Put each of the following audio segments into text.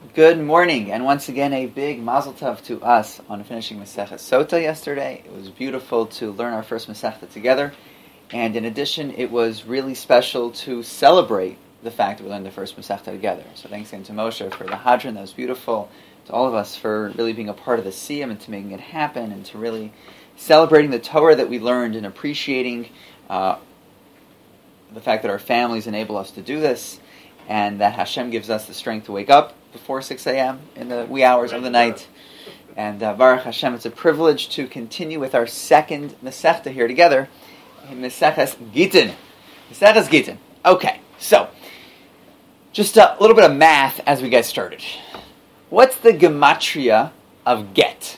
Good morning, and once again a big mazel tov to us on finishing Masechah Sota yesterday. It was beautiful to learn our first Masechah together, and in addition, it was really special to celebrate the fact that we learned the first Masechah together. So thanks again to Moshe for the Hadran, that was beautiful, to all of us for really being a part of the Siyam and to making it happen, and to really celebrating the Torah that we learned and appreciating the fact that our families enable us to do this, and that Hashem gives us the strength to wake up before 6 a.m. in the wee hours of the night. And Baruch Hashem, it's a privilege to continue with our second Masechta here together, Maseches Gittin. Maseches Gittin. Okay, so, just a little bit of math as we get started. What's the gematria of get?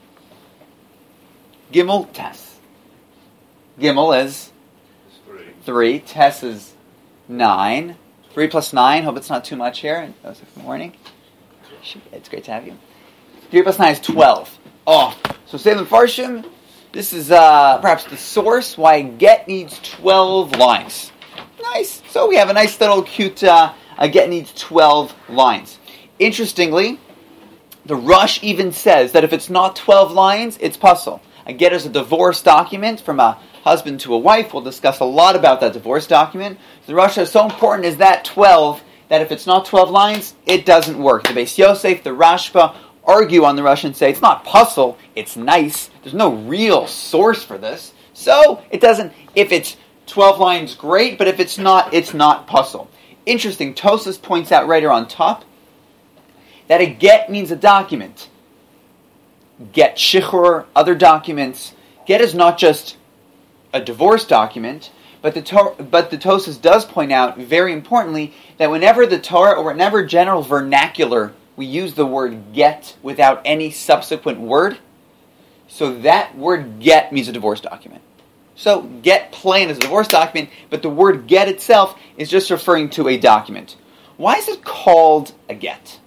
Gimel, Tes. Gimel is 3. Tes is 9. 3 plus 9, hope it's not too much here. Good morning. It's great to have you. 3 plus 9 is 12. So say the Farshim, this is perhaps the source why get needs 12 lines. Nice. So we have a nice little cute, get needs 12 lines. Interestingly, the Rush even says that if it's not 12 lines, it's puzzle. A get is a divorce document from a husband to a wife. We'll discuss a lot about that divorce document. The Rosh is so important is that 12, that if it's not 12 lines, it doesn't work. The Beis Yosef, the Rashba, argue on the Rosh and say, it's not puzzle, it's nice. There's no real source for this. So, it doesn't, if it's 12 lines, great, but if it's not puzzle. Interesting, Tosas points out right here on top, that a get means a document. Get shichur, other documents. Get is not just a divorce document, but the Tosas does point out, very importantly, that whenever the Torah, or whenever general vernacular, we use the word get without any subsequent word, so that word get means a divorce document. So get plain is a divorce document, but the word get itself is just referring to a document. Why is it called a get?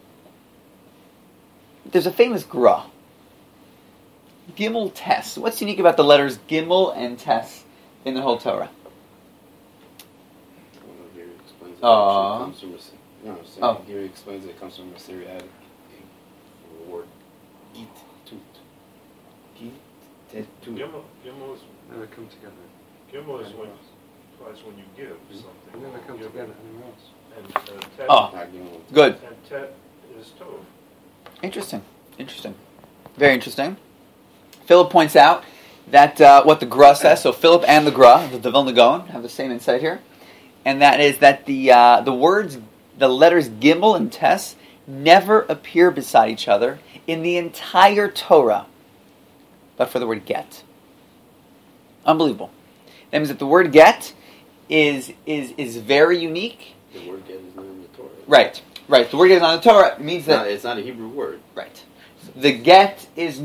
There's a famous gra. Gimel Tes. What's unique about the letters Gimel and Tes in the whole Torah? Here he explains that it comes from a Syriac word git tut. Gimel is Never come together. Gimel is when you give something. They never come together anywhere else. And Tet, Good. and Tet is Tov. Interesting. Very interesting. Philip points out that what the Gra says, so Philip and the Gra, the Vilna Gaon, have the same insight here, and that is that the words, the letters Gimel and Tes, never appear beside each other in the entire Torah, but for the word get. Unbelievable. That means that the word get is very unique. The word get is not in the Torah. Right. The word get is not in the Torah. It means that it's not a Hebrew word. Right. The get is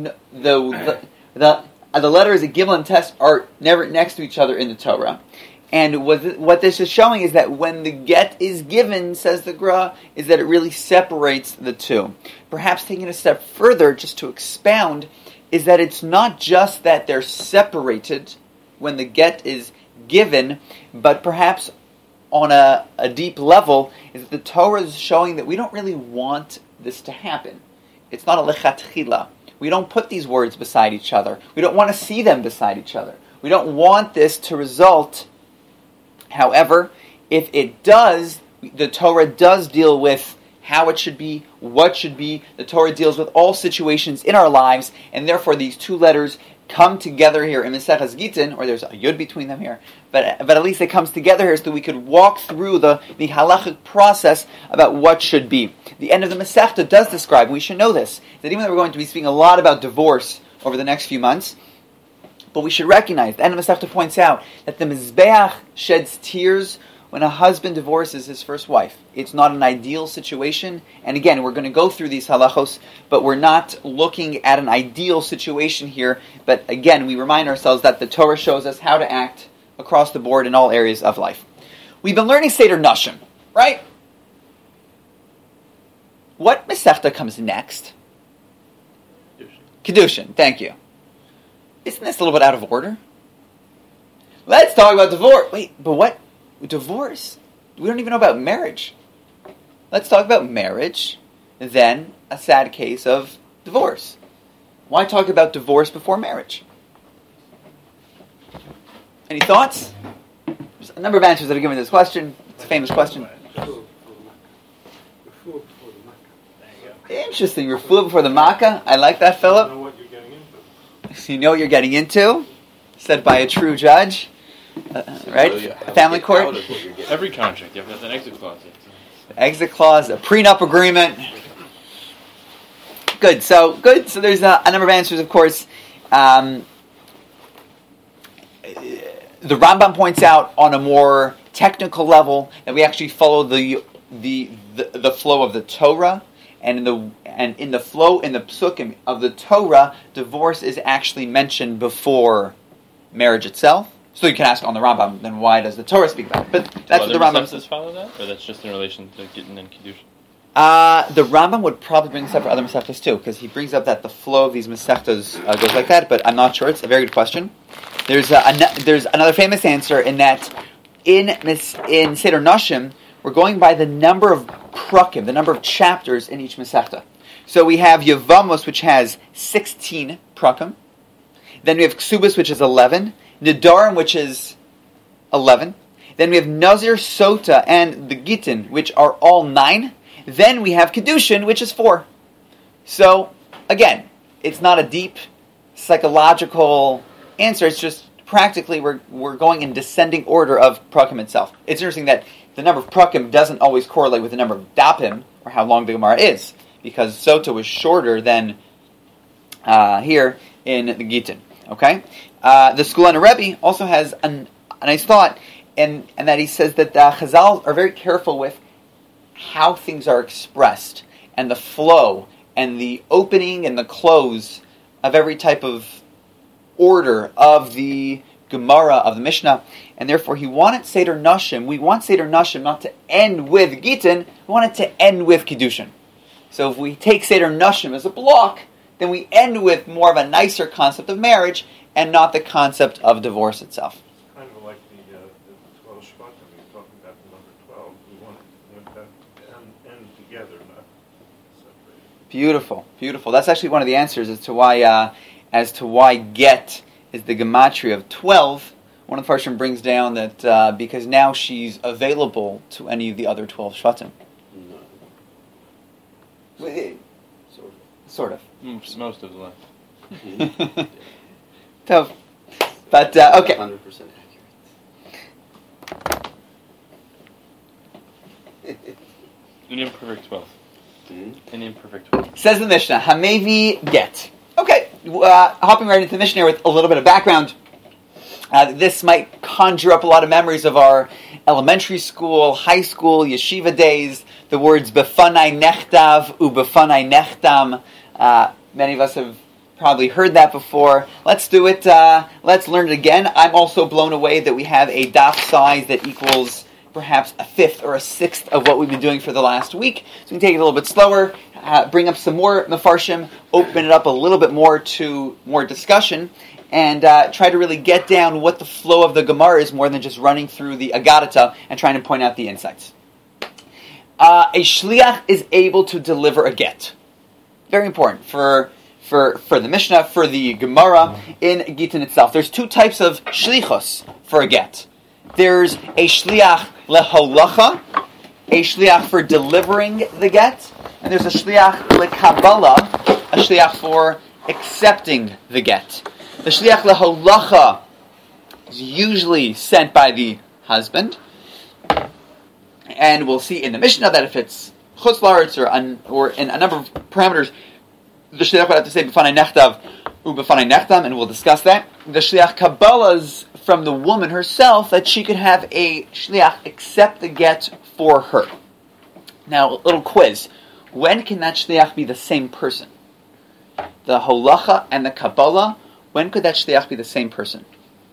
the letters of Gimel and Tes are never next to each other in the Torah. And what this is showing is that when the get is given, says the Gra, is that it really separates the two. Perhaps taking it a step further, just to expound, is that it's not just that they're separated when the get is given, but perhaps on a deep level, is that the Torah is showing that we don't really want this to happen. It's not a lechatchila. We don't put these words beside each other. We don't want to see them beside each other. We don't want this to result. However, if it does, the Torah does deal with how it should be, what should be. The Torah deals with all situations in our lives, and therefore these two letters come together here in Maseches Gittin, or there's a yud between them here, but at least it comes together here so that we could walk through the halachic process about what should be. The end of the Masechta does describe, and we should know this, that even though we're going to be speaking a lot about divorce over the next few months, but we should recognize, the end of the Masechta points out that the Mizbeach sheds tears when a husband divorces his first wife. It's not an ideal situation, and again, we're going to go through these halachos, but we're not looking at an ideal situation here, but again, we remind ourselves that the Torah shows us how to act across the board in all areas of life. We've been learning Seder Nashim, right? What Masechta comes next? Kedushin, thank you. Isn't this a little bit out of order? Let's talk about divorce. Wait, but what? Divorce? We don't even know about marriage. Let's talk about marriage. then a sad case of divorce. Why talk about divorce before marriage? Any thoughts? There's a number of answers that are given to this question. It's a famous question. Interesting. Refuah before the Makkah. I like that, You Philip. know what you're getting into. So you know what you're getting into. Said by a true judge. Right? So you have to Family get court. out of what you're getting. Every contract, you have to have an exit clause. Exit clause, a prenup agreement. Good. So there's a number of answers, of course. The Rambam points out on a more technical level that we actually follow the flow of the Torah, and in the flow in the psukim of the Torah, divorce is actually mentioned before marriage itself. So you can ask on the Rambam, then why does the Torah speak about it? But that's what the Rambam says. Follow that, or that's just in relation to Gittin and Kiddushin? The Rambam would probably bring this up for other Masechtas too, because he brings up that the flow of these Masechtas goes like that, but I'm not sure. It's a very good question. There's another famous answer in that in Seder Nashim, we're going by the number of prakim, the number of chapters in each Masechta. So we have Yevamos, which has 16 prakim. Then we have Ksubas, which is 11. Nedarim, which is 11. Then we have Nazir, Sota, and the Gittin, which are all 9. Then we have Kiddushin, which is 4. So, again, it's not a deep psychological answer. It's just practically we're going in descending order of prakim itself. It's interesting that the number of prakim doesn't always correlate with the number of dapim, or how long the Gemara is, because Sota was shorter than here in the Gittin. Okay? The Skulana Rebbe also has a nice thought, and that he says that Chazal are very careful with how things are expressed, and the flow, and the opening and the close of every type of order of the Gemara, of the Mishnah, and therefore he wanted Seder Nashim. We want Seder Nashim not to end with Gittin, we want it to end with Kiddushin. So if we take Seder Nashim as a block, then we end with more of a nicer concept of marriage, and not the concept of divorce itself. Kind of like the 12 Shvatim, you're talking about the number 12. We want that to end together, not separated. Beautiful. That's actually one of the answers as to why get is the gematria of 12. One of the Farshim brings down that because now she's available to any of the other 12 Shvatim. No. Sort of. Most of the life. Tough. But, okay. 100% accurate. An imperfect 12. Mm-hmm. An imperfect 12. Says the Mishnah, Hamevi get. Okay, hopping right into the Mishnah with a little bit of background. This might conjure up a lot of memories of our elementary school, high school, yeshiva days. The words befanai nechtav ubefanai nechtam. Many of us have probably heard that before. Let's do it. Let's learn it again. I'm also blown away that we have a daf size that equals perhaps a fifth or a sixth of what we've been doing for the last week. So we can take it a little bit slower, bring up some more mefarshim, open it up a little bit more to more discussion, and try to really get down what the flow of the Gemara is more than just running through the Agadata and trying to point out the insights. A shliach is able to deliver a get. Very important for the Mishnah, for the Gemara in Gittin itself. There's two types of shlichos for a get. There's a shliach leholacha, a shliach for delivering the get, and there's a shliach lekabbalah, a shliach for accepting the get. The shliach leholacha is usually sent by the husband, and we'll see in the Mishnah that if it's chutz la'aretz or in a number of parameters, the shliach would have to say b'fanai nechtav u'b'fanai nechtam, and we'll discuss that. The shliach kabbalah's from the woman herself that she could have a shliach accept the get for her. Now, a little quiz: when can that shliach be the same person? The holacha and the kabbalah. When could that shliach be the same person?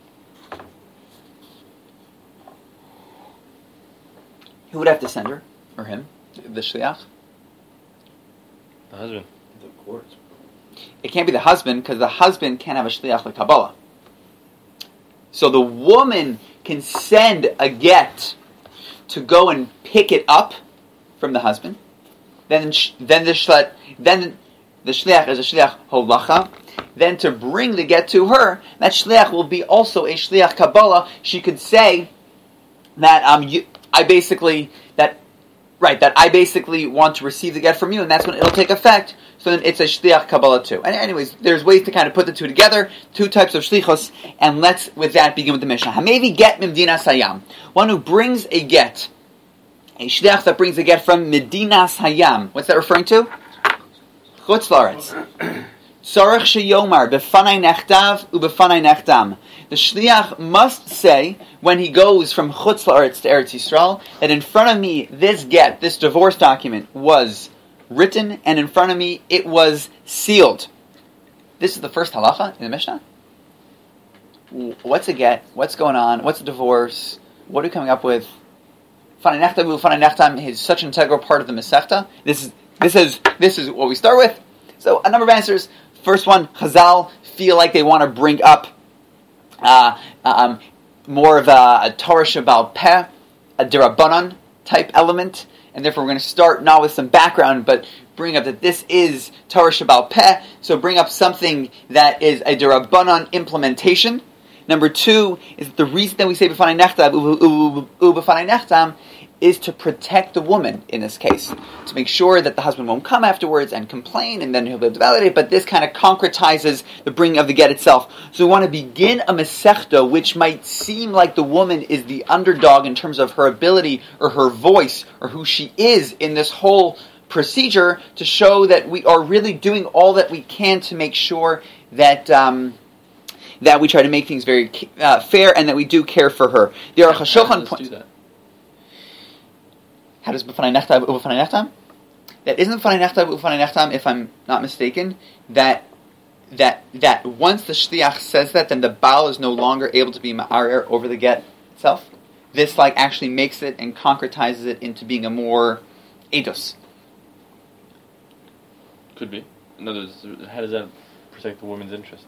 Who would have to send her or him? The shliach. The husband. The court. It can't be the husband, because the husband can't have a shliach like Kabbalah. So the woman can send a get to go and pick it up from the husband, then the shliach is a shliach holacha. Then to bring the get to her, that shliach will be also a shliach kabbalah. She could say that I basically want to receive the get from you, and that's when it'll take effect. So then it's a shliach kabbalah too. And anyways, there's ways to kind of put the two together, two types of shlichos, and let's with that begin with the Mishnah. Hamevi get mimdinas hayam, one who brings a get, a shliach that brings a get from Medinas Hayam. What's that referring to? Chutz La'aretz. Tzarech sheyomar befanai nechtav ubefanai nechtam. The shliach must say when he goes from Chutz La'aretz to Eretz Yisrael that in front of me this get, this divorce document was written, and in front of me it was sealed. This is the first halacha in the Mishnah. What's a get? What's going on? What's a divorce? What are we coming up with? Fanai nechtav ubefanai nechtam is such an integral part of the Masechta. This is what we start with. So a number of answers. First one, Chazal feel like they want to bring up more of a Torah Shabbal Peh, a Dirabanan type element, and therefore we're going to start not with some background, but bring up that this is Torah Shabbal Peh, so bring up something that is a Dirabanan implementation. Number two is that the reason that we say B'fanai Nechtam B'fanai Nechtam is to protect the woman in this case, to make sure that the husband won't come afterwards and complain, and then he'll be able to validate. But this kind of concretizes the bringing of the get itself. So we want to begin a Masechta which might seem like the woman is the underdog in terms of her ability or her voice or who she is in this whole procedure, to show that we are really doing all that we can to make sure that that we try to make things very fair and that we do care for her. The Aruch HaShulchan points. How does B'fanai Nechtam U'B'fanai Nechtam? That isn't B'fanai Nechtam U'B'fanai Nechtam, if I'm not mistaken, that once the shliach says that, then the Baal is no longer able to be ma'arer over the get itself. This actually makes it and concretizes it into being a more edus. Could be. In other words, how does that protect the woman's interests?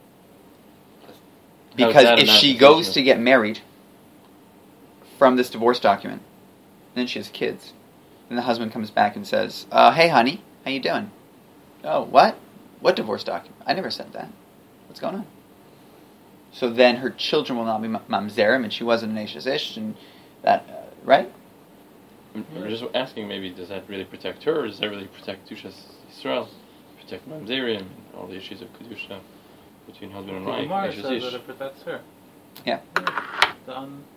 Because if she goes to get married from this divorce document, then she has kids, and the husband comes back and says, "Hey, honey, how you doing?" "Oh, what? What divorce document? I never said that. What's going on?" So then her children will not be mamzerim, and she wasn't an Ashes Ish, and that, right? We're just asking, maybe, does that really protect her, or does that really protect Kedushas Yisrael, protect mamzerim, and all the issues of Kedusha between husband and wife? Gemara says that it protects her. Yeah. The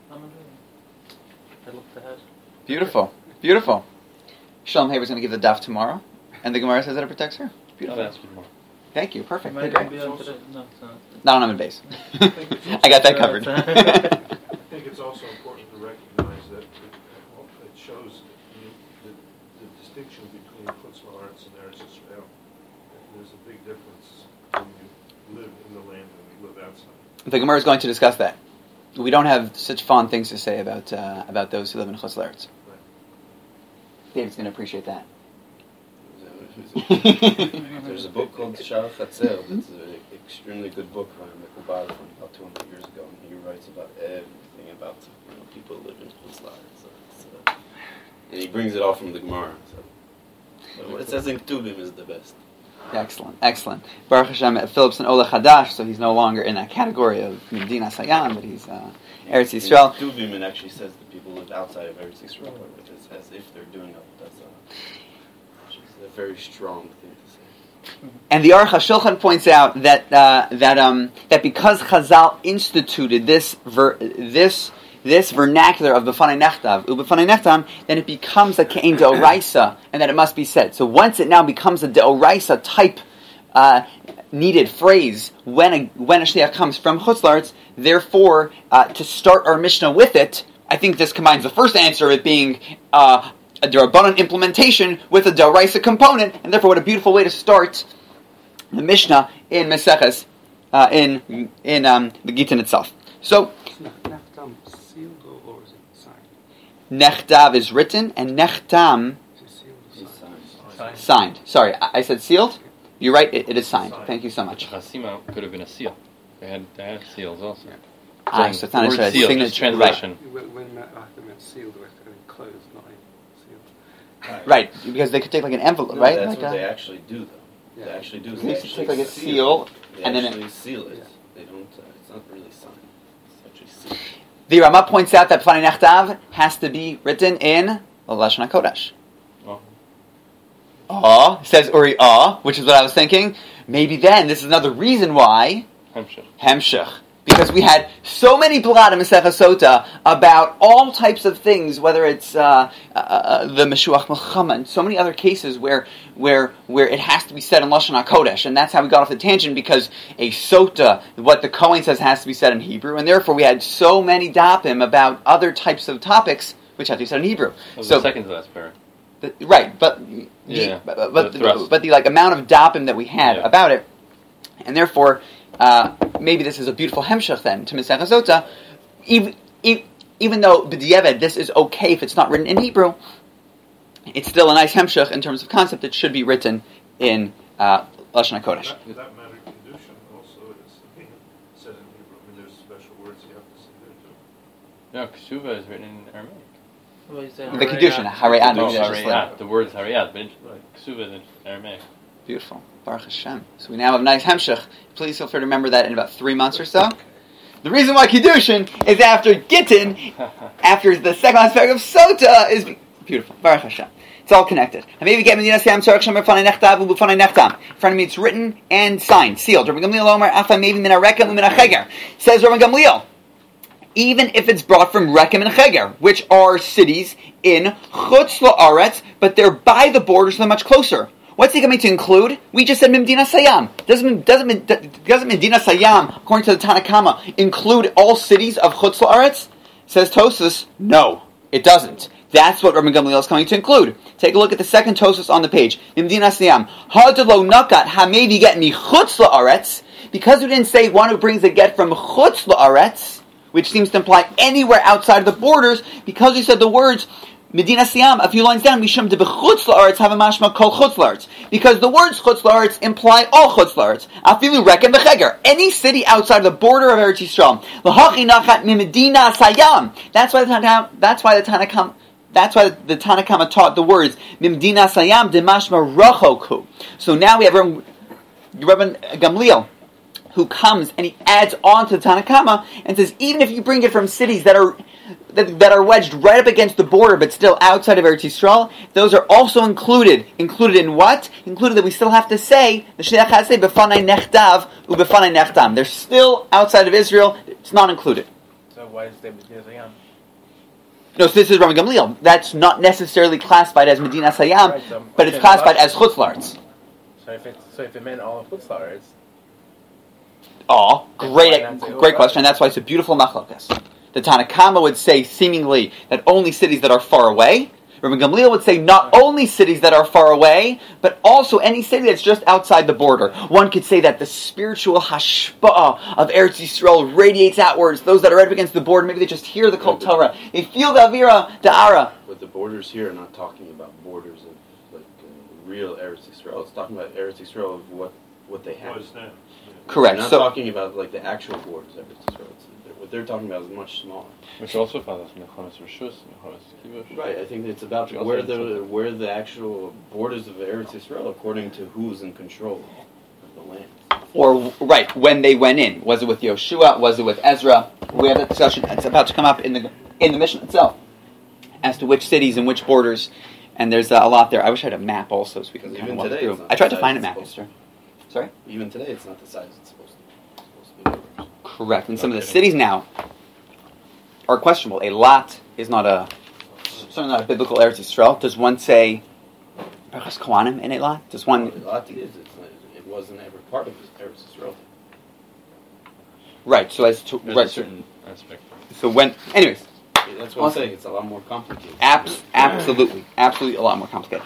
I looked ahead. Beautiful. Beautiful. Shalom Haber's going to give the daf tomorrow, and the Gemara says that it protects her. Beautiful. I'll ask you more. Thank you. Perfect. Might Okay. be on today. No, it's not. Not on base. I got that covered. I think it's also important to recognize that it shows the distinction between Chutz La'aretz and Eretz Yisrael. There's a big difference when you live in the land and you live outside. The Gemara is going to discuss that. We don't have such fond things to say about those who live in Chutz La'aretz. David's going to appreciate that. There's a book called Shara Chatzel. It's an extremely good book by Mekubal from about 200 years ago, and he writes about everything about people who live in Chutz La'aretz. And he brings it all from the Gemara. But what it says in Ketuvim is the best. Excellent, excellent. Baruch Hashem, Philip's an Ola Chadash, so he's no longer in that category of Medinas Hayam, but he's Eretz Yisrael. Ketuvim, it actually says that people live outside of Eretz Yisrael, which is as if they're doing it. That's a very strong thing to say. And the Aruch HaShulchan points out that because Chazal instituted this vernacular of B'fanai Nechtav, U'B'fanai Nechtam, then it becomes a Ke'en De'oraisa, and that it must be said. So once it now becomes a De'oraisa type needed phrase when a Shliach comes from Chutz La'aretz, therefore, to start our Mishnah with it, I think this combines the first answer of it being a Derabanan implementation with a De'oraisa component, and therefore what a beautiful way to start the Mishnah in Meseches, in the Gittin itself. So, Nechtam sealed or is it signed? Nechtav is written, and Nechtam Is it sealed or signed? signed. Sorry, I said sealed? You're right, it is signed. Thank you so much. Chasima could have been a seal. They had seals also. So it's not word a seal, signature. just translation. When I meant sealed, we're closed, not sealed. Right, because they could take like an envelope, No, right? That's like what they actually do, though. Yeah. They actually do. They used to actually take like a seal, They and then actually seal it. Yeah. They don't. It's not really signed. It's actually sealed. the Rama points out that B'fanei Nechtav has to be written in Lashon HaKodesh. Says Uri which is what I was thinking. Maybe then this is another reason why Hemshech. Because we had so many blad in Masechah Sota about all types of things, whether it's the Meshuach Melchama and so many other cases where it has to be said in Lashon HaKodesh, and that's how we got off the tangent, because a Sota, what the Kohen says, has to be said in Hebrew, and therefore we had so many dapim about other types of topics which have to be said in Hebrew. So the second to last pair. Right, but Yeah, but the the like amount of dapim that we had Yeah. about it, and therefore maybe this is a beautiful hemshech then to Masechah Sota, even though b'diavad this is okay if it's not written in Hebrew, it's still a nice hemshech in terms of concept. It should be written in Lashon HaKodesh. That matter Kedushin also is said in Hebrew. I mean, there's special words you have to say there too. No, Ksuva is written in Aramaic. Well, you say The Kedushin, Harayat, Harayat. The word is Harayat, but Ksuva is in Aramaic. Beautiful. Baruch Hashem. So we now have a nice hemshech. Please feel free to remember that in about 3 months or so. The reason why Kiddushin is after Gittin, after the second last paragraph of Sota, is beautiful. Baruch Hashem. It's all connected. In front of me it's written and signed, sealed. Says Rabban Gamliel, even if it's brought from Rekem and Cheger, which are cities in Chutz La'aretz, but they're by the borders, so they're much closer. What's he going to include? We just said Medina Sayam. Doesn't Medina Sayam, according to the Tanakama, include all cities of Chutz La'aretz? Says Tosfos, no, it doesn't. That's what Rabban Gamliel is coming to include. Take a look at the second Tosfos on the page. Medina Sayam. Hadelo nakat hamevi get mi Chutz La'aretz, because we didn't say one who brings a get from Chutz La'aretz, which seems to imply anywhere outside of the borders, because we said the words Medina Siyam, a few lines down, Mishum de b'chutz la'aretz have a mashma kol chutz la'aretz. Because the words chutz la'aretz imply all chutz la'aretz. Afilu rekem v'cheger. Any city outside the border of Eretz Yisrael. L'hachi nachat Medina Sayam. That's why the Tanakama taught the words Medina Sayam de mashma rachoku. So now we have Rabban Gamliel, who comes and he adds on to the Tanakama and says, even if you bring it from cities that are wedged right up against the border but still outside of Eretz Yisrael, those are also included. Included in what? Included that we still have to say, the Shliach has to say, B'fanei nechtav u'b'fanei nechtam. They're still outside of Israel, it's not included. So why is there Medina Sayam? No, so this is Rabban Gamliel. That's not necessarily classified as Medina Sayam, Right, but it's classified as Chutz La'aretz. So if it meant all of Chutz La'aretz, Great question. That's why it's a beautiful machlokas. The Tanakama would say seemingly that only cities that are far away. Rabban Gamliel would say not only cities that are far away, but also any city that's just outside the border. One could say that the spiritual hashpa'ah of Eretz Yisrael radiates outwards. Those that are right up against the border, maybe they just hear the Kol Torah. They feel the Avira, Da'ara. But the borders here are not talking about borders of real Eretz Yisrael. It's talking about Eretz Yisrael of what they have. What is that? Correct. They're not talking about the actual borders of Eretz Yisrael. What they're talking about is much smaller. Which also follows Mechonos Rishus, Mechonos Kibush. Right. I think it's about where the actual borders of Eretz Yisrael, according to who's in control of the land. Or, right, when they went in. Was it with Yoshua? Was it with Ezra? We have that discussion. It's about to come up in the Mishnah itself as to which cities and which borders. And there's a lot there. I wish I had a map also so we can kind of walk through. I tried to find a map, mister. Sorry? Even today, it's not the size it's supposed to be. It's supposed to be borders. Correct. And some of the cities now are questionable. A lot is certainly not a biblical Eretz Yisrael. Does one say Berachas Kohanim in a lot? Does one? A lot is. It wasn't ever part of Eretz Yisrael. Right. So as to There's right. a certain aspect. So when, anyways, That's what I'm saying. It's a lot more complicated. absolutely a lot more complicated.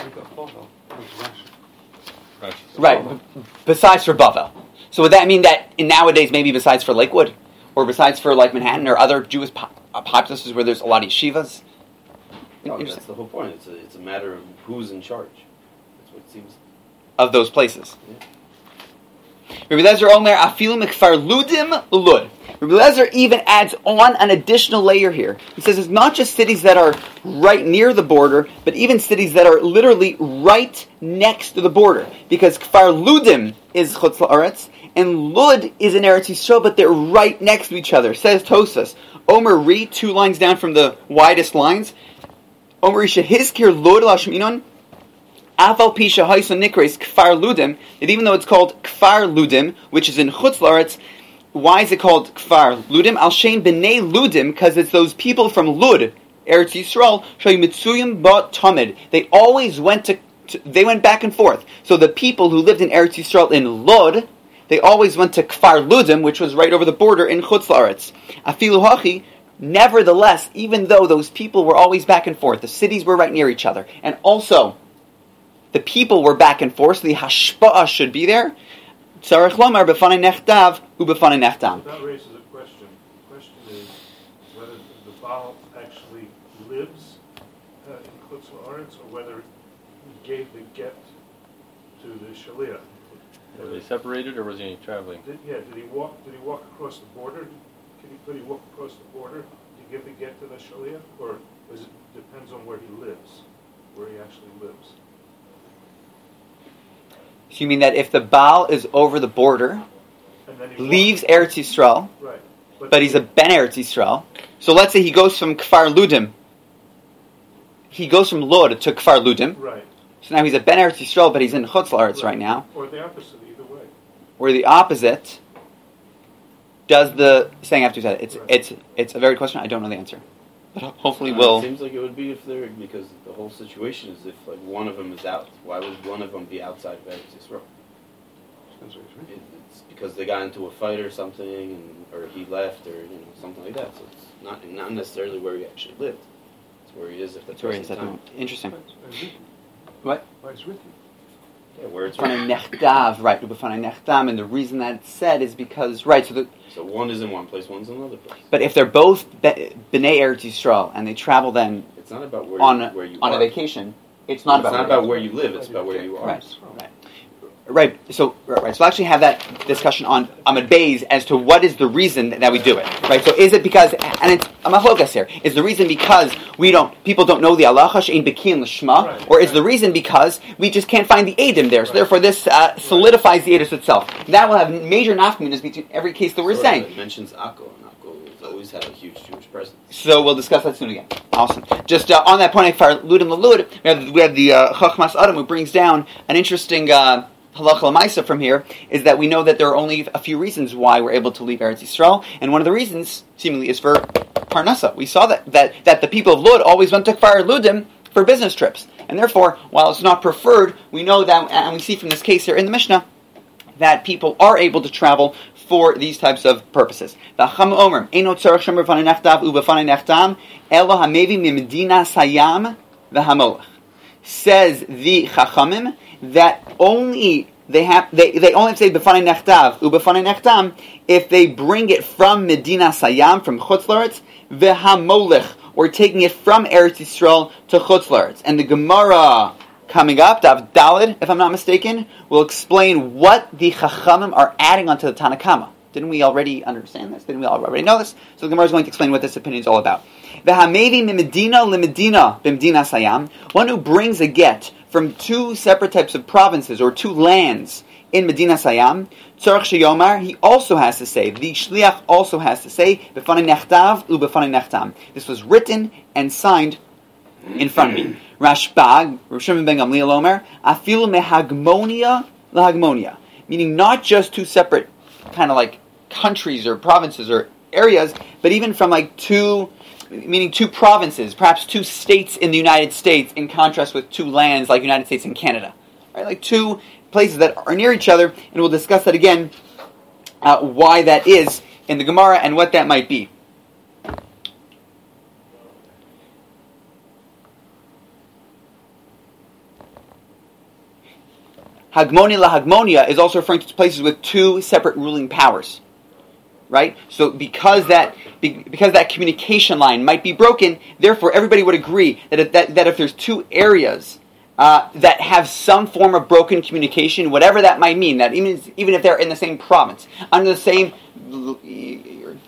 Right. Right. Besides for Bavel. So would that mean that nowadays maybe besides for Lakewood, or besides for like Manhattan or other Jewish populaces where there's a lot of yeshivas? No, that's the whole point. It's a matter of who's in charge. That's what it seems. Of those places. Rabbi Lezer Omer Afilu Mikfar Ludim Lud. Rabbi Eliezer even adds on an additional layer here. He says it's not just cities that are right near the border, but even cities that are literally right next to the border. Because Kfar Ludim is Chutz La'aretz, and Lud is in Eretz Yisrael, but they're right next to each other. Says Tosfos, Omer Ri, 2 lines down from the widest lines, Omer Ri Shehizkir Lud Lashminon, Afal Pisha Haisa Nikres Kfar Ludim, that even though it's called Kfar Ludim, which is in Chutz La'aretz, why is it called Kfar Ludim? Al Shem B'nei Ludim, because it's those people from Lud, Eretz Yisrael, Shoy Mitzuyim Ba Tamid. They always went they went back and forth. So the people who lived in Eretz Yisrael in Lud, they always went to Kfar Ludim, which was right over the border in Chutz La'aretz. Afilu Hachi, nevertheless, even though those people were always back and forth, the cities were right near each other, and also the people were back and forth, so the hashpa'ah should be there. Tzarech lomar b'fanei nechtav u'b'fanei nechtam. That raises a question. The question is whether the Baal actually lives in Chutz La'aretz, or whether he gave the get to the Shaliach. Were they separated, or was he traveling? Did he walk across the border? Could he walk across the border to give the get to the Shaliach, or does it depends on where he lives, where he actually lives? So you mean that if the Baal is over the border, And then he leaves Eretz Yisrael, right, but he's a Ben Eretz Yisrael, so let's say he goes from Kfar Ludim, he goes from Lud to Kfar Ludim, right, so now he's a Ben Eretz Yisrael, but he's in Chutz La'aretz right now, or the opposite, either way. or the opposite. Does the saying after that? It's a very good question. I don't know the answer, but hopefully we'll. It seems like it would be if they're, because the whole situation is if like one of them is out. Why would one of them be outside of Eretz Yisrael? It's because they got into a fight or something, or he left, or something like that. So it's not necessarily where he actually lived. It's where he is at the That's where he is present at the time. moment. Interesting. And What? why it's written? Yeah, where it's B'fanei nechtav, right? B'fanei nechtam, and the reason that's said is because So one is in one place, one's in another place. But if they're both B'nai Eretz Yisrael and they travel then It's not about where you on are. a vacation, it's not about where you live. It's about where you are. Right. So we'll actually have that discussion on Amud Beis as to what is the reason that we do it. Right. So is it because, and it's a machlokas here, is the reason because people don't know the halacha she'ein bekiin l'shma, or is the reason because we just can't find the edim there? So therefore, this solidifies the edus itself. That will have major nafkaminas between every case that we're saying. It mentions Akko, and Akko has always had a huge Jewish presence. So we'll discuss that soon again. Awesome. Just on that point, for Ludim Lalud, we have the Chachmas Adam who brings down an interesting halacha l'maisa from here, is that we know that there are only a few reasons why we're able to leave Eretz Yisrael, and one of the reasons, seemingly, is for Parnasa. We saw that the people of Lud always went to Kfar Ludim for business trips, and therefore, while it's not preferred, we know that, and we see from this case here in the Mishnah, that people are able to travel for these types of purposes. V'acham omer, eino tzarech shomer b'fanei nechtav u'b'fanei nechtam, elo hamevi mimedina sayam v'hamolech. Says the Chachamim that they only have to say b'fanei nechtav u'b'fanei nechtam if they bring it from Medina Sayam, from Chutz La'aretz, v'hamolech, or taking it from Eretz Yisrael to Chutz La'aretz. And the Gemara coming up, Daf Daled, if I'm not mistaken, will explain what the Chachamim are adding onto the Tanna Kama. Didn't we already understand this? Didn't we already know this? So the Gemara is going to explain what this opinion is all about. V'hamevi mimedina limedina b'medina sayam, one who brings a get from two separate types of provinces or two lands in Medina Sayam, tzarech sheyomar, he also has to say, the shliach also has to say, b'fanei nechtav u'b'fanei nechtam. This was written and signed in front of me. Rashbag, Rav Shimon ben Gamliel Omer, afilu mehagmonia lahagmonia, meaning not just two separate kind of like countries or provinces or areas, but even from like two provinces, perhaps two states in the United States, in contrast with two lands like United States and Canada, right? Like two places that are near each other, and we'll discuss that again, why that is in the Gemara and what that might be. Hagmonia la hagmonia is also referring to places with two separate ruling powers, right? So because that communication line might be broken, therefore everybody would agree that if there's two areas that have some form of broken communication, whatever that might mean, that even if they're in the same province, under the same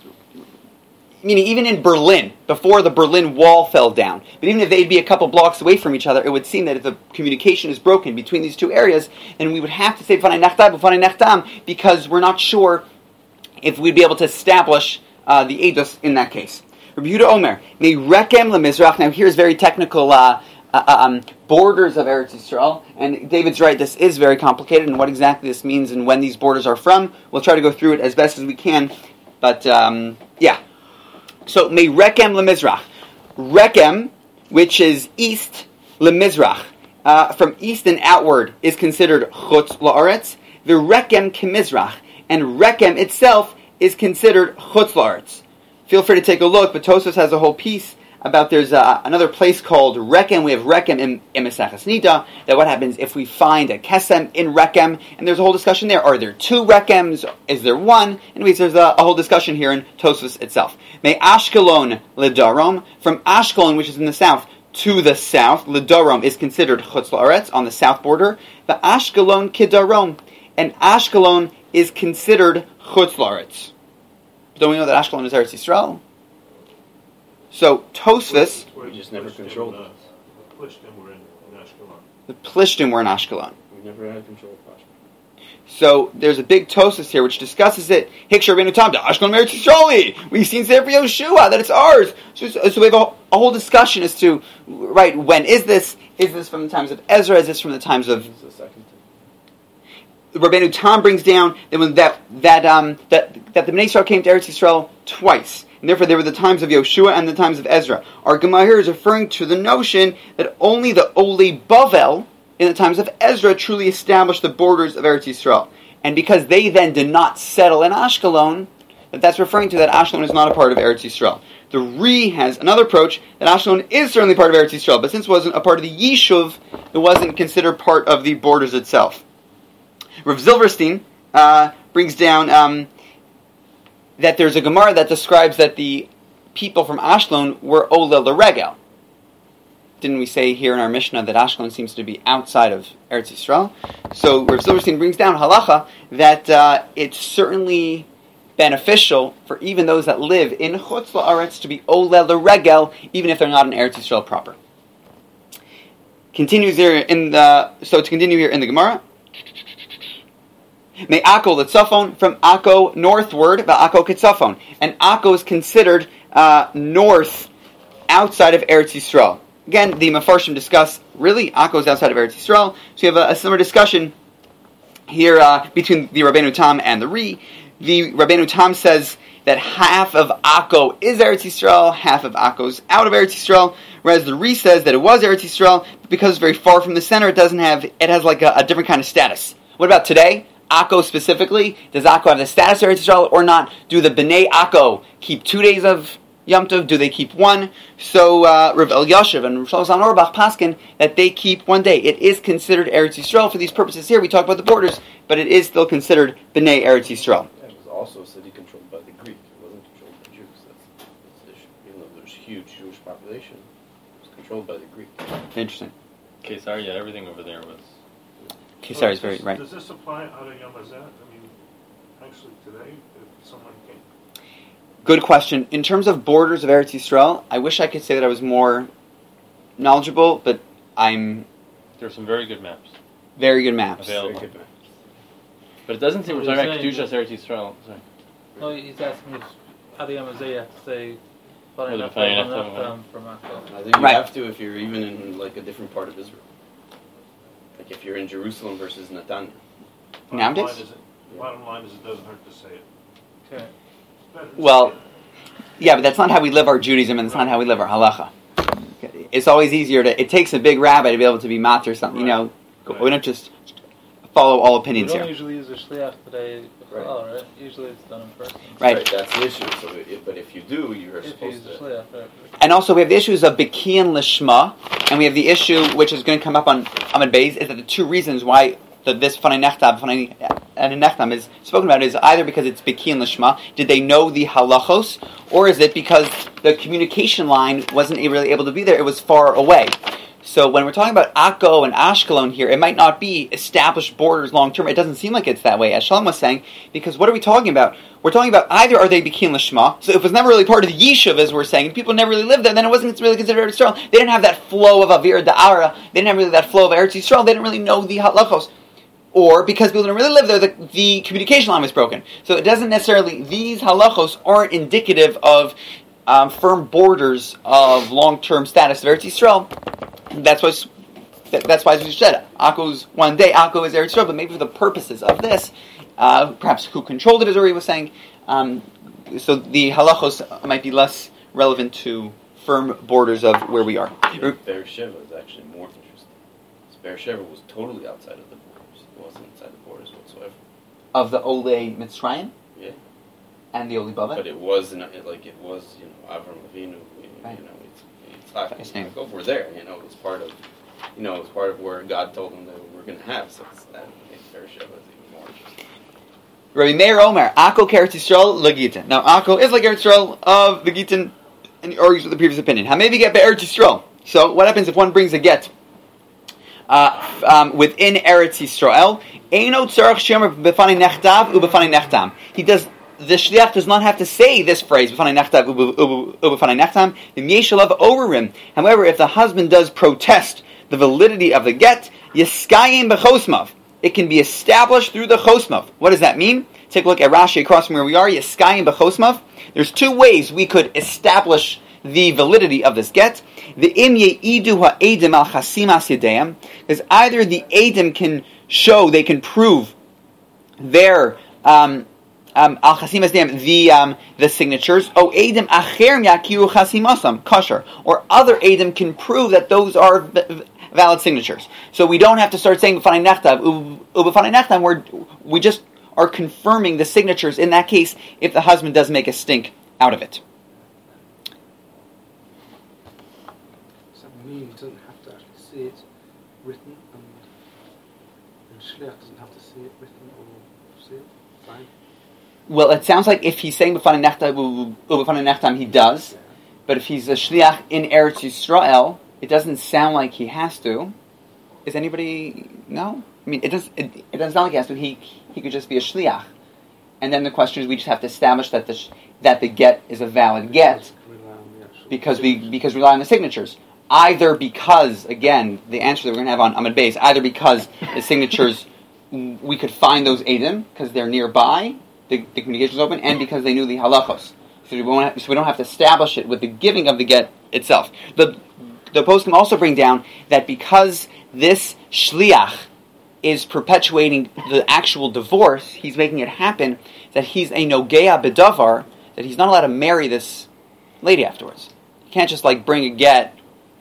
meaning even in Berlin, before the Berlin Wall fell down, but even if they'd be a couple blocks away from each other, it would seem that if the communication is broken between these two areas, then we would have to say B'fanai Nechtam, because we're not sure if we'd be able to establish the Eidos in that case. Rabbi Yehuda Omer, me rekem lemizrach. Now here's very technical borders of Eretz Yisrael, and David's right, this is very complicated, and what exactly this means and when these borders are from, we'll try to go through it as best as we can, but yeah. So, me rekem lemizrach. Rekem, which is east, lemizrach, from east and outward, is considered chutz la'aretz. The rekem kemizrach, and rekem itself is considered chutz la'aretz. Feel free to take a look, but Tosfos has a whole piece about there's another place called Rekem. We have Rekem in Maseches Nida, that what happens if we find a Kesem in Rekem, and there's a whole discussion there. Are there two Rekems? Is there one? Anyways, there's a whole discussion here in Tosfos itself. May Ashkelon Ledarom, from Ashkelon, which is in the south, to the south, Ledarom is considered Chutz La'aretz, on the south border, but Ashkelon Kedarom, and Ashkelon is considered Chutz La'aretz. Don't we know that Ashkelon is Eretz Yisrael? So, Tosfos... We just never controlled it. The Plishtim were in Ashkelon. The Plishtim were in Ashkelon. We never had control of Ashkelon. So, there's a big Tosfos here which discusses it. Hiksher Rabbeinu Tam, Ashkelon Eretz Yisraeli. We've seen Sefer Yoshua, that it's ours. So we have a whole discussion as to, right, when is this? Is this from the times of Ezra? Is this from the times of... It's the second thing. Rabbeinu Tam brings down that the Bnei Yisrael came to Eretz Yisrael twice. And therefore, there were the times of Yoshua and the times of Ezra. Our Gemara here is referring to the notion that only the Olei Bavel, in the times of Ezra, truly established the borders of Eretz Yisrael. And because they then did not settle in Ashkelon, that's referring to that Ashkelon is not a part of Eretz Yisrael. The Ri has another approach, that Ashkelon is certainly part of Eretz Yisrael, but since it wasn't a part of the Yishuv, it wasn't considered part of the borders itself. Rav Zilverstein brings down... that there's a Gemara that describes that the people from Ashkelon were Olel L'Regel. Didn't we say here in our Mishnah that Ashkelon seems to be outside of Eretz Yisrael? So Rav Silverstein brings down halacha that it's certainly beneficial for even those that live in Chutz La'aretz to be Olel L'Regel, even if they're not in Eretz Yisrael proper. Continues here to continue here in the Gemara. May Akko L'Tzafon, from Akko northward, but Akko Kitzafon. And Akko is considered north, outside of Eretz Yisrael. Again, the Mefarshim discuss, really, Akko is outside of Eretz Yisrael. So you have a similar discussion here between the Rabbeinu Tam and the Ri. The Rabbeinu Tam says that half of Akko is Eretz Yisrael, half of Akko is out of Eretz Yisrael, whereas the Ri says that it was Eretz Yisrael, but because it's very far from the center, it has like a different kind of status. What about today? Akko specifically, does Akko have the status of Eretz Yisrael or not? Do the Bnei Akko keep 2 days of Yom Tov? Do they keep one? So Rav Elyashiv and Rav Shlomo Auerbach paskin that they keep 1 day. It is considered Eretz Yisrael for these purposes here. We talk about the borders, but it is still considered Bnei Eretz Yisrael. It was also a city controlled by the Greek. It wasn't controlled by Jews. That's the issue. Even though there's a huge Jewish population, it was controlled by the Greek. Interesting. Caesarea, everything over there was... Caesarea is very right. Does this apply out of Yom Hazeh? I mean, actually today, if someone came... Good question. In terms of borders of Eretz Yisrael, I wish I could say that I was more knowledgeable, but There are some very good maps very good maps. available. But it doesn't seem What to are you direct saying? Kedushas Eretz Yisrael. Sorry. No, he's asking if out of Yom Hazeh you have to say B'fanai enough Nechtam, from Akko. I think you Right. have to if you're even in like a different part of Israel. Like if you're in Jerusalem versus Netanya. Nowadays? Bottom line is it doesn't hurt to say it. Okay. Better to Well, say it. yeah, but that's not how we live our Judaism, and it's not how we live our halacha. It's always easier it takes a big rabbi to be able to be matter something, Right. We don't just follow all We opinions don't here. usually use a shliach today, Right. right? Usually it's done in person. Right. That's the issue. So, but if you do, you're If you supposed use a to. shliach, right. And also we have the issues of Bekiyan Lishma, and we have the issue, which is going to come up on Amud Beis, is that the two reasons why this B'fanai Nechtam is spoken about is either because it's Bekiyan Lishma, did they know the halachos, or is it because the communication line wasn't really able to be there, it was far away. So when we're talking about Akko and Ashkelon here, it might not be established borders long term. It doesn't seem like it's that way, as Shalom was saying, because what are we talking about? We're talking about either are they Bikin Lishma, so if it was never really part of the Yishuv, as we're saying, and people never really lived there, then it wasn't really considered Eretz Yisrael. They didn't have that flow of Avir Da'ara, they didn't have really that flow of Eretz Yisrael, they didn't really know the halachos. Or because people didn't really live there, the communication line was broken. So it doesn't necessarily, these halachos aren't indicative of firm borders of long-term status of Eretz Yisrael. That's why as we said, Akko's one day, Akko is Eretz Yisrael, but maybe for the purposes of this, perhaps who controlled it, as Uri was saying, so the halachos might be less relevant to firm borders of where we are. Beersheba is actually more interesting. Beersheba was totally outside of the borders. It wasn't inside the borders whatsoever. Of the Olei Mitzrayim? Yeah. And the Oli Bava? But it was, Avram Avinu, Right. Yitzchak, Yaakov were there, it was part of, where God told them that we're going to have, so that makes Beersheba even more interesting. Rabbi Meir Omer, Akko Eretz Yisrael Lagitin. Now, Akko is like Eretz Yisrael of the Gitin, and he argues with the previous opinion. How maybe get Eretz Yisrael? So, what happens if one brings a get within Eretz Yisrael? Eino tzarach shemer b'fanei nechtav u'b'fanei nechtam. The shliach does not have to say this phrase, b'fanei nechtav u'b'fanei nechtam. V'myeshalav overim. However, if the husband does protest the validity of the get, yiskayim b'chosmav. It can be established through the chosmav. What does that mean? Take a look at Rashi across from where we are. Yiskayim b'chosmav. There's two ways we could establish the validity of this get. The im ye'idu ha'edim al chasimas yedeim. Because either the edim can show, they can prove their al chasimas yedeim, the signatures. O edim acherim yakiru chasimasam kosher. Or other edim can prove that those are valid signatures. So we don't have to start saying b'fanei nechtav u'b'fanei nechtam. We just are confirming the signatures in that case if the husband does make a stink out of it. Does that mean he doesn't have to actually see it written, and Shliach doesn't have to see it written or see it? Fine. Well, it sounds like if he's saying b'fanei nechtav u'b'fanei nechtam, he does. But if he's a shliach in Eretz Yisrael, it doesn't sound like he has to. Is anybody? No? I mean, it doesn't sound like he has to. He could just be a shliach. And then the question is, we just have to establish that the get is a valid get because we rely on the signatures. Either because, again, the answer that we're going to have on Amud Beis, either because the signatures, we could find those edim because they're nearby, the communication is open, and because they knew the halachos. So we don't have to establish it with the giving of the get itself. The poskim also bring down that because this shliach is perpetuating the actual divorce, he's making it happen, that he's a nogea bedavar, that he's not allowed to marry this lady afterwards. He can't just bring a get,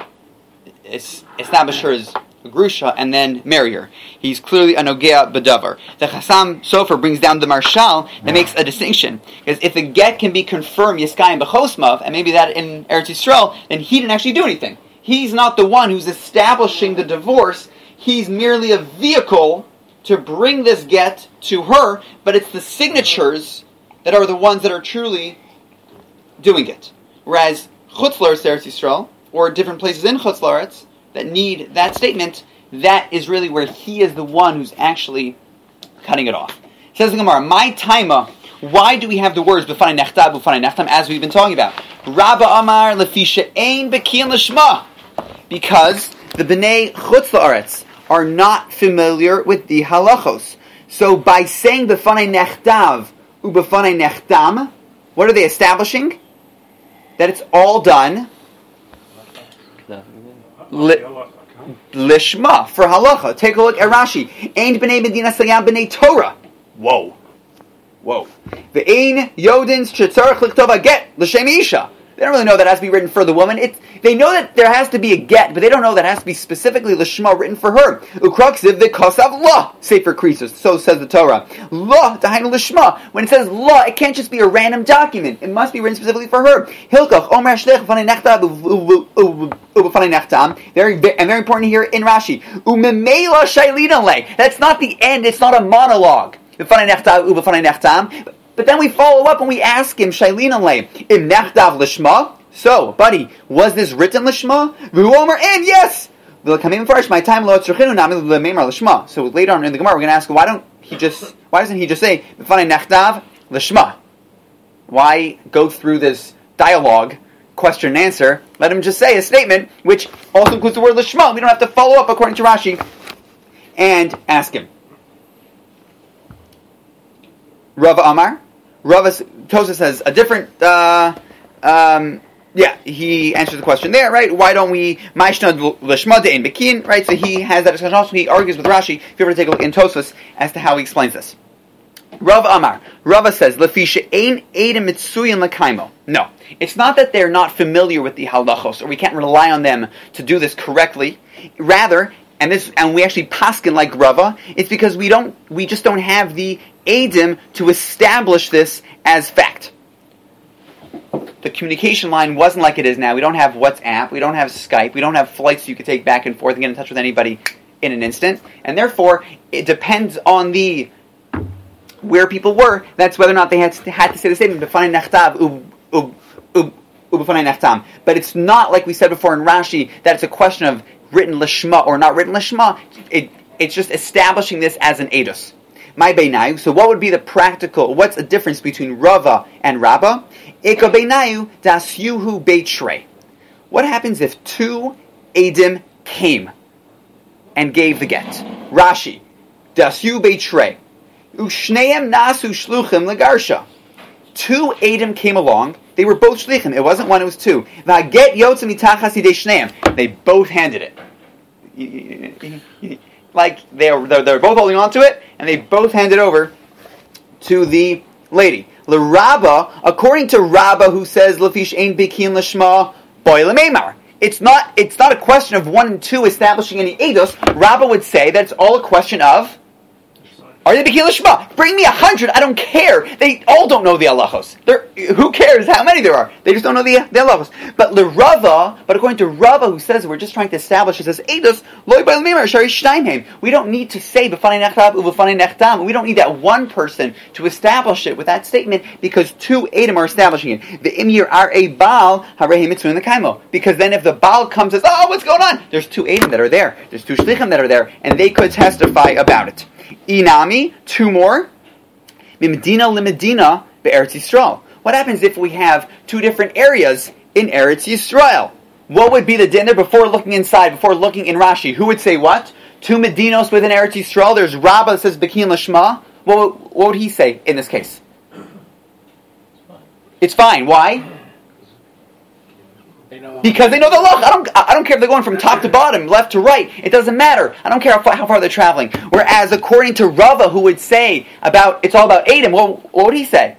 establish her as a grusha, and then marry her. He's clearly a nogea bedavar. The Chassam Sofer brings down the Marshal that makes a distinction. Because if the get can be confirmed Yiskayim b'chosmav, and maybe that in Eretz Yisrael, then he didn't actually do anything. He's not the one who's establishing the divorce. He's merely a vehicle to bring this get to her, but it's the signatures that are the ones that are truly doing it. Whereas Chutz La'aretz Eretz Yisrael, or different places in Chutz La'aretz that need that statement, that is really where he is the one who's actually cutting it off. Says the Gemara, my taima, why do we have the words b'fanei nechtav b'fanei nechtam as we've been talking about? Rabba Amar lefisha ein bekiyan l'shma, because the bnei Chutz La'aretz are not familiar with the halachos. So by saying b'fanei nechtav u'b'fanei nechtam, what are they establishing? That it's all done lishma, for halacha. Take a look at Rashi. Ein b'nei medina sayam b'nei Torah. Whoa. Ve'ein yodins shetzarach lichtov get l'shem isha. They don't really know that it has to be written for the woman. They know that there has to be a get, but they don't know that it has to be specifically l'shma written for her. Ukroksiv v'kosav la sefer krisus. So says the Torah. La dahainu l'shma. When it says la, it can't just be a random document. It must be written specifically for her. Hilkach omer shlech v'fanei nechtav u'b'fanei nechtam. Very important here in Rashi. U'memela shaylina le. That's not the end. It's not a monologue. V'fanei nechtav u'b'fanei nechtam. But then we follow up and we ask him, Shailin le, im nechtav lishma. So, buddy, was this written lishma? V'hu omer, and yes, So later on in the Gemara, we're going to ask, why doesn't he just say, why go through this dialogue, question and answer? Let him just say a statement, which also includes the word Lishma. We don't have to follow up according to Rashi and ask him. Rava Amar. Tosha says a different, he answers the question there, right? Why don't we, Maishnad Lishma De'in Bekin, right? So he has that discussion also. He argues with Rashi, if you ever take a look in Tosfos, as to how he explains this. Rava Amar. Rava says, Lefisha ein edim mitsuyin lekaimo. No, it's not that they're not familiar with the halachos, or we can't rely on them to do this correctly. Rather, and we actually paskin like Rava, it's because we just don't have the edim to establish this as fact. The communication line wasn't like it is now. We don't have WhatsApp, we don't have Skype, we don't have flights you could take back and forth and get in touch with anybody in an instant, and therefore it depends on where people were. That's whether or not they had to say the statement b'fanei nechtav u'b'fanei nechtam. But it's not like we said before in Rashi that it's a question of written lishma or not written lishma. It's just establishing this as an edus. My beinayu. So what would be the practical? What's the difference between Rava and Rabba? Eka beinayu dasyuhu beitrei. What happens if two edim came and gave the get? Rashi dasyu beitrei. Ushneim nasu shluchim legarsha. Two edim came along. They were both shlichim. It wasn't one; it was two. V'haget yotzim mitachas yidei shneim. They both handed it. Like they're both holding on to it, and they both handed over to the lady. L'Rabba, according to Rabba, who says lefish ein bikin l'shma boy l'meimar. It's not a question of one and two establishing any eidos. Rabba would say that it's all a question of, are they B'kil Shema? Bring me 100, I don't care. They all don't know the halachos. Who cares how many there are? They just don't know the halachos. But according to Rava, who says we're just trying to establish, it says, Eidos, loy b'al mimar, shari shneimhem. We don't need to say, B'fanei nechtav, u'b'fanei nechtam. We don't need that one person to establish it with that statement, because two Eidim are establishing it. The imir are a Baal, harehi mitzvah in the kaimo. Because then if the Baal comes and says, oh, what's going on? There's two Eidim that are there. There's two Shlichim that are there, and they could testify about it. Inami, two more. Mimedina limedina be'eretz Yisrael. What happens if we have two different areas in Eretz Yisrael? What would be the din there before looking inside, before looking in Rashi? Who would say what? Two Medinos within Eretz Yisrael. There's Rabbah that says Bekin Lashma. What would he say in this case? It's fine. Why? Because they know the law. I don't care if they're going from top to bottom, left to right. It doesn't matter. I don't care how far they're traveling. Whereas according to Rava, who would say it's all about Edom, what would he say?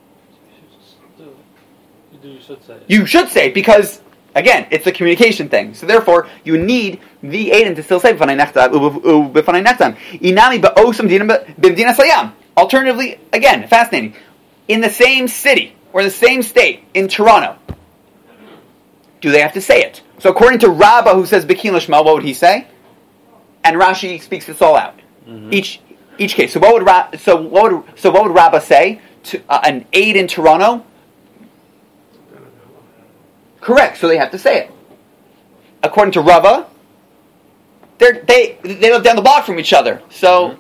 You should say it because, again, it's a communication thing. So therefore, you need the Edom to still say b'fanei nechtam. Inami ba'osam b'mdina sayam. Alternatively, again, fascinating. In the same city or the same state in Toronto, do they have to say it? So according to Rabbah, who says Bekin Lishma, what would he say? And Rashi speaks this all out. Mm-hmm. Each case. So what would Rabbah say to an aide in Toronto? Correct. So they have to say it. According to Rabbah, they live down the block from each other. So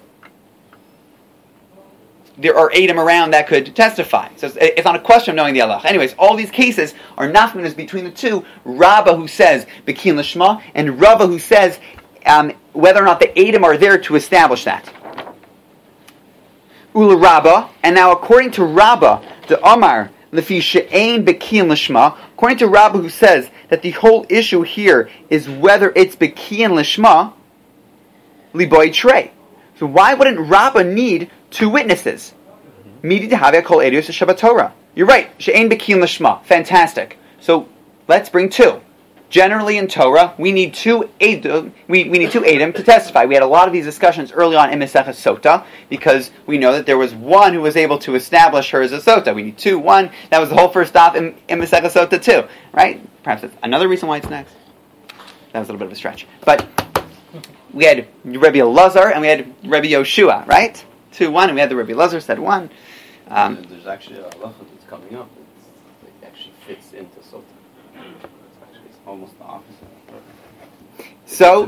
there are Eidim around that could testify. So it's not a question of knowing the Allah. Anyways, all these cases are nafminas between the two. Rabbah who says Bekin Lishma, and Rava who says whether or not the Eidim are there to establish that. Ula Rabbah, and now according to Rabbah, the Omar Lefi She'ein Bekin Lishma, according to Rabbah who says that the whole issue here is whether it's Bekin Lishma, Liboy Trey. So why wouldn't Rabbah need two witnesses? Midi dehavia kol edius Shabbat Torah. You're right. She'ein bekin lishma. Fantastic. So let's bring two. Generally in Torah, we need two edim. We need two edim to testify. We had a lot of these discussions early on in Masechah Sota because we know that there was one who was able to establish her as a Sota. We need two. One. That was the whole first stop in Masechah Sota too. Right? Perhaps that's another reason why it's next. That was a little bit of a stretch, but. We had Rebbe Elazar and we had Rebbe Yoshua, right? 2-1, and we had the Rebbe Elazar said 1. There's actually a halacha that's coming up. It actually fits into Sota. It's almost the opposite. So,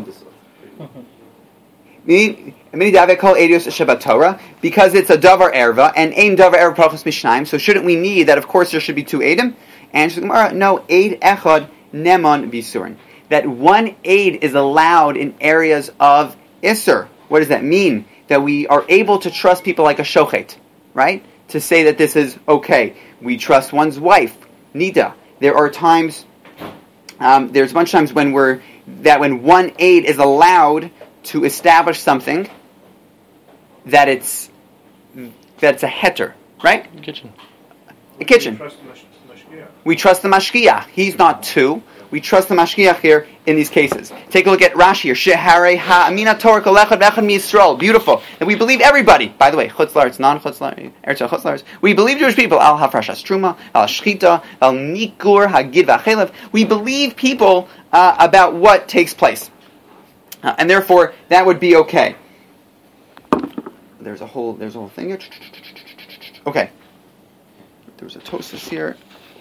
because it's a davar erva and ein davar erva pachos mishnayim, so shouldn't we need that? Of course, there should be 2 edim. And no, eid echad nemon bisurin. That one aid is allowed in areas of Isser. What does that mean? That we are able to trust people like a shochet, right? To say that this is okay. We trust one's wife, Nida. There are times, there's a bunch of times when when one aid is allowed to establish something that it's a heter, right? Kitchen. A kitchen. We trust the mashgiach. He's not 2. We trust the mashgiach here in these cases. Take a look at Rashi here. Sheharei ha'amina Torah kol echad v'echad miYisrael. Beautiful. And we believe everybody. By the way, chutz la'aretz, non-chutz la'aretz, eretz chutz la'aretz. We believe Jewish people. Al hafrashas truma, al shchita, al nikur hagid v'achelev. We believe people about what takes place, and therefore that would be okay. There's a whole thing here. Okay. There's a Tosfos here.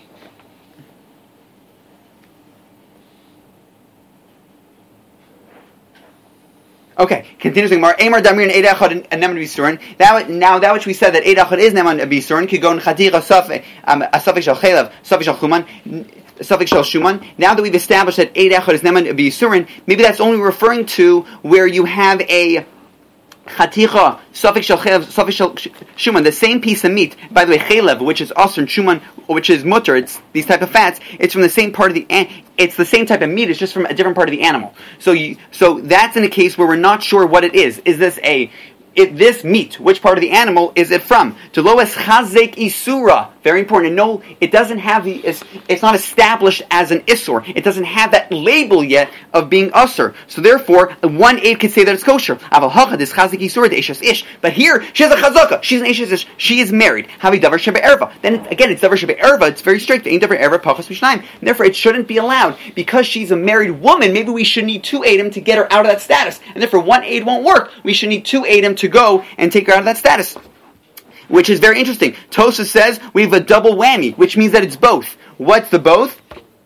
Okay, continues Gemara. Amar Damir and Eid Echad and Neman Bisurin. That which we said that Eid Echad is Neman Bisurin could go in Chaticha Safik Shel Chelev, Safik Shel Chuman, Safik Shel Shuman. Now that we've established that Eid Echad is Neman Bisurin, maybe that's only referring to where you have a Chaticha, Safik Shel Chelev, Safik Shel Shuman, the same piece of meat. By the way, Chelev, which is Asr, and Shuman, which is Mutter, it's these type of fats, it's from the same part of it's the same type of meat, it's just from a different part of the animal. So that's in a case where we're not sure what it is. Is this this meat, which part of the animal is it from? To loes chazek isura, very important. No, it doesn't have it's not established as an isur. It doesn't have that label yet of being usur. So therefore, one aid could say that it's kosher. Aval hacha this chazek isura the ishas ish. But here she has a chazaka. She's an ishas ish. She is married. Havi davar sheba erva. Then again, it's davar sheba erva. It's very strict. Ain't davar erva pachas mishnayim. Therefore, it shouldn't be allowed because she's a married woman. Maybe we should need 2 adim to get her out of that status, and therefore one aid won't work. We should need 2 adim to go and take her out of that status, which is very interesting. Tosfos says we have a double whammy, which means that it's both. What's the both?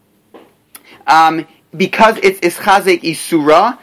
Because it's ischazek isura.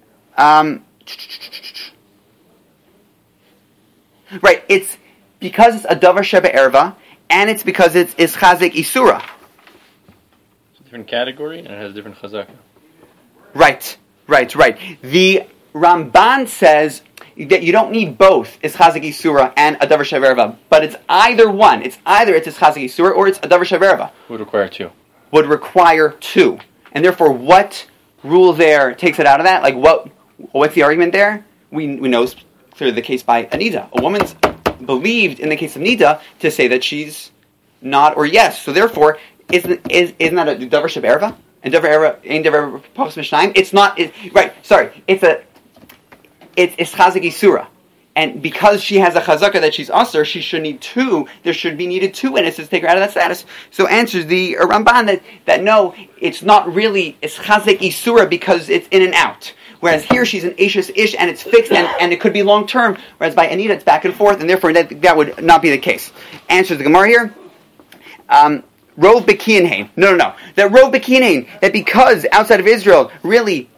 Right, it's because it's a davar sheba erva, and it's because it's ischazek isura. It's a different category, and it has different chazaka. Right. The Ramban says that you don't need both ischazek isura and a davar sheba erva, but it's either one. It's ischazek isura or it's a davar sheba erva. Would require 2. Would require 2, and therefore, what rule there takes it out of that? Like what's the argument there? We know clearly the case by Anida. A woman's believed in the case of Nida to say that she's not or yes. So therefore, isn't that a davar sheba erva? And davar erva ain't davar pachas mishnayim. It's not. Right. Sorry. It's chazak isura, and because she has a chazaka that she's usher, she should need 2. There should be needed 2 witnesses to take her out of that status. So answers the Ramban that no, it's not really it's chazak isura because it's in and out. Whereas here she's an ishus ish and it's fixed and it could be long term. Whereas by Anita it's back and forth, and therefore that would not be the case. Answers the Gemara here. Rov Bekianhain. No. That Rov Bekianhain, that because outside of Israel, really,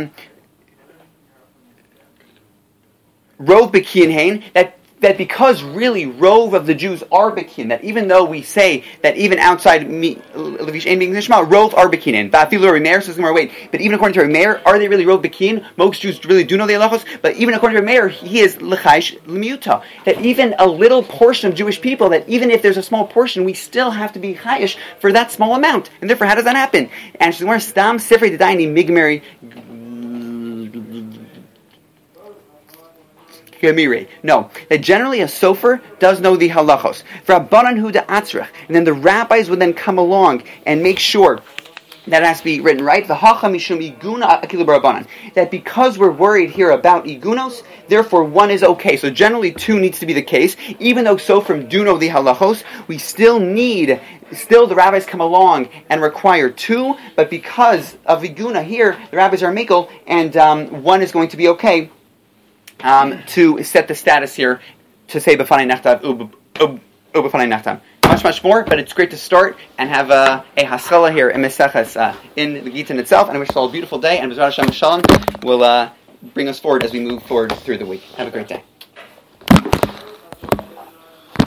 Rov Bekianhain, that because really Rov of the Jews are Bekin, that even though we say that even outside Levish Ein Being Nishma, Rov are Bekin. Vafilu Remeir says more. Wait, but even according to Remeir, are they really Rov Bekin? Most Jews really do know the halachos, but even according to Remeir, he is L'chaish L'miuta. That even a little portion of Jewish people, that even if there's a small portion, we still have to be chayish for that small amount. And therefore, how does that happen? And she's more Stam Sifrei D'Daini Migmeri. No, that generally a sofer does know the halachos. And then the rabbis would then come along and make sure that it has to be written right. That because we're worried here about igunos, therefore 1 is okay. So generally 2 needs to be the case. Even though sofer do know the halachos, we still the rabbis come along and require 2, but because of iguna here, the rabbis are mikol, and 1 is going to be okay. To set the status here, to say b'fanei nechtav Ubefanai Nachtam. Much more, but it's great to start and have a haskalah here in Meseches in the Gittin itself. And I wish you all a beautiful day. And B'ezras Hashem Shalom will bring us forward as we move forward through the week. Have a great day.